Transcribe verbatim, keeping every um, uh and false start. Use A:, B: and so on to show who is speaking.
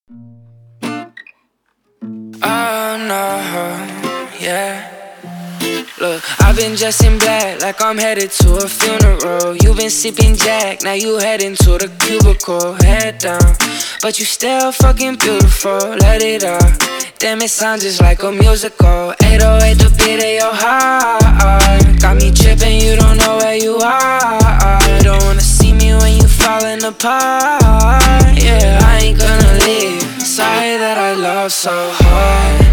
A: Oh no, yeah. Look, I've been dressed in black like I'm headed to a funeral. You've been sipping Jack, now you heading to the cubicle. Head down, but you still fucking beautiful. Let it out, damn it sounds just like a musical. eight oh eight the beat of your heart. Got me tripping, you don't know where you are. Don't wanna see me when you falling apart. Yeah, I ain't gonna leave. Sorry that I love so hard.